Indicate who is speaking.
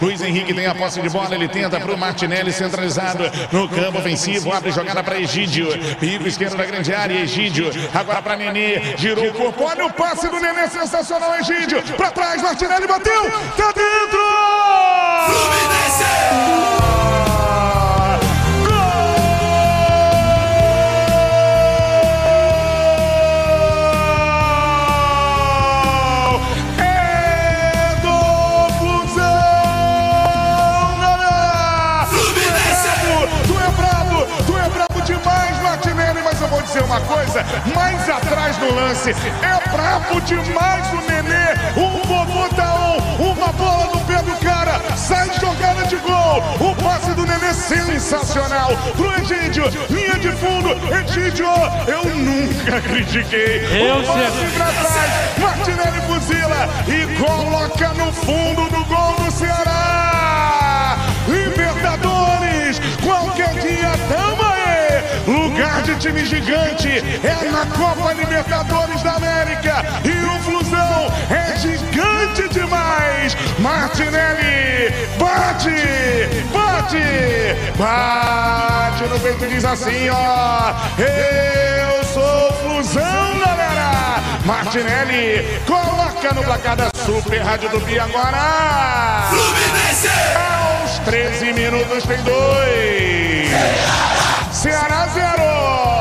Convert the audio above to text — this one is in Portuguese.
Speaker 1: Luiz Henrique tem a posse de bola, ele tenta para o Martinelli centralizado no campo ofensivo, abre jogada para Egídio, bico esquerdo da grande área, Egídio, agora para Nenê, girou o corpo, olha o passe do Nenê, sensacional, Egídio, para trás, Martinelli bateu, tá dentro! Fluminense! Vou dizer uma coisa, mais atrás do lance, é brabo demais o Nenê, um bobotão, uma bola no pé do cara, sai jogada de gol, o passe do Nenê sensacional, pro Egídio, linha de fundo, Egídio, eu nunca critiquei, o passe pra trás, Martinelli fuzila e coloca no fundo do gol do Ceará, Libertadores, qualquer dia tamo aí. Lugar de time gigante é na Copa Libertadores da América e o Flusão é gigante demais. Martinelli bate, bate, bate no peito e diz assim, ó, eu sou Flusão, galera. Martinelli coloca no placar da Super Rádio Tupi agora. Fluminense! Aos 13 minutos tem 2. Ceará 0.